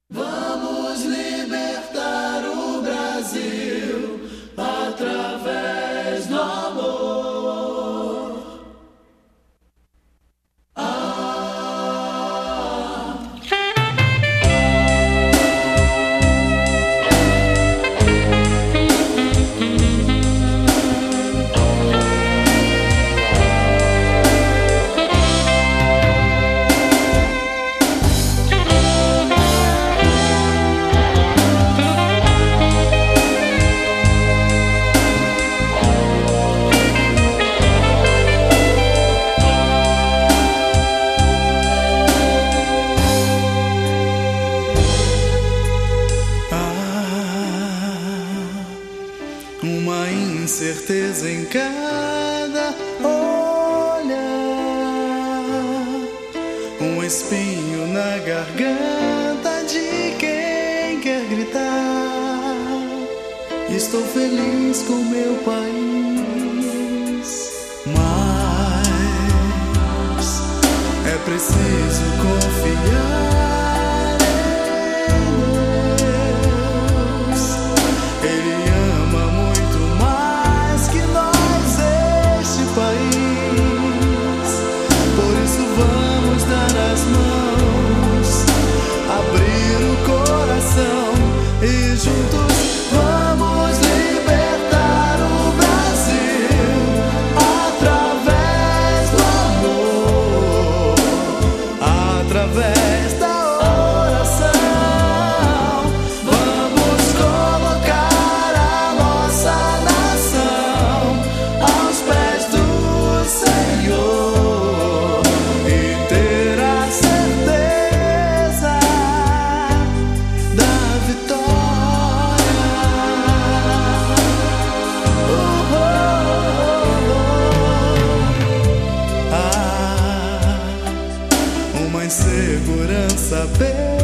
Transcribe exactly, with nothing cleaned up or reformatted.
Vamos libertar o Brasil através do amor. Ah. Uma incerteza em cada olhar, um espinho na garganta de quem quer gritar. Estou feliz com meu país, mas é preciso confiar. E juntos vamos libertar o Brasil através do amor, através da oração. Vamos colocar a nossa nação aos pés do Senhor e ter a certeza da vitória. Segurança.